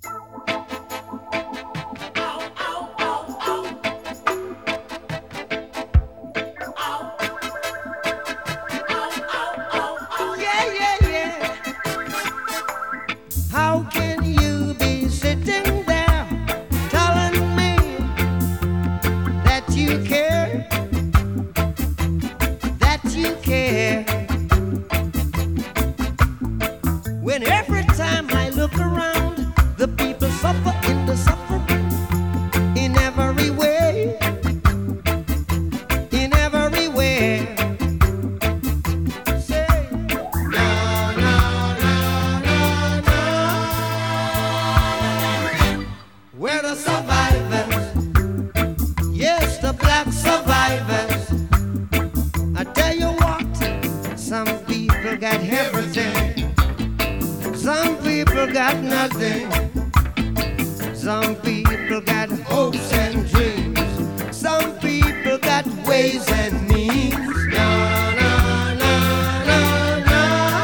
Yeah, yeah, yeah. How can you be sitting there telling me that you care, that you care, when every time I look around, the people suffer in the suffering in every way, in every way. Say, no, no, no, no, no. We're the survivors, yes, the black survivors. I tell you what, some people got everything, some people got nothing, some people got hopes and dreams, some people got ways and means. No, no, no, no, no.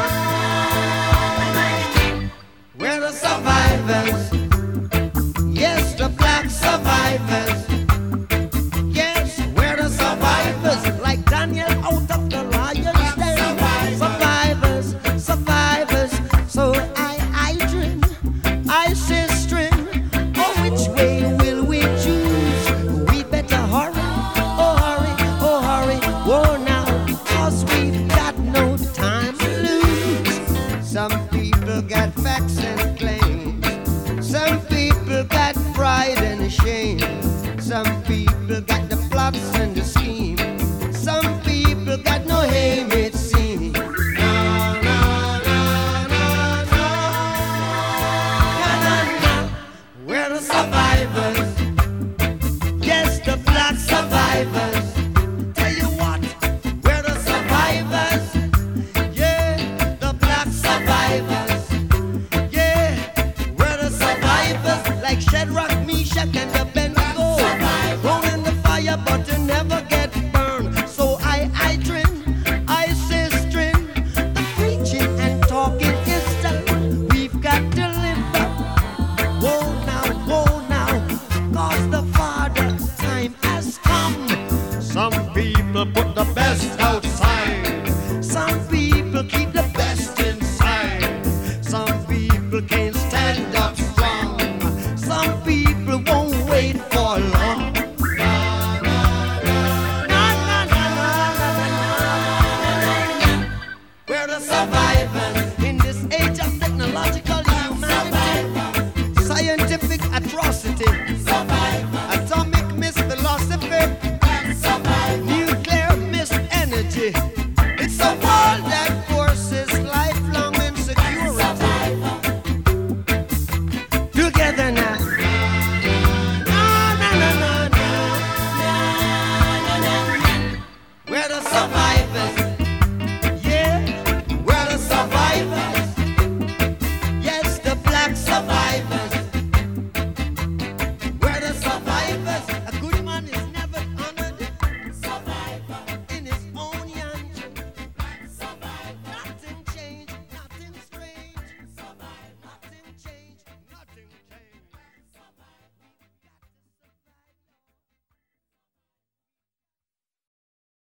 We're the survivors, yes, the black survivors. Yes, we're the survivors, like Daniel out of the lion's den. Survivors, survivors. So I dream, I say string. Oh, which way will we choose? We better hurry, oh hurry, oh hurry. Whoa now, cause we've got no time to lose. Some people got facts and claims, some people got pride and shame, some people got the plots and the scheme, some people got no aim, it seems. No, no, no, no, no. No, no, no. We're the survivors, yes, the black survivors. Tell you what, we're the survivors, yeah, the black survivors. Yeah, we're the survivors, like Shadrach, Meshach, and the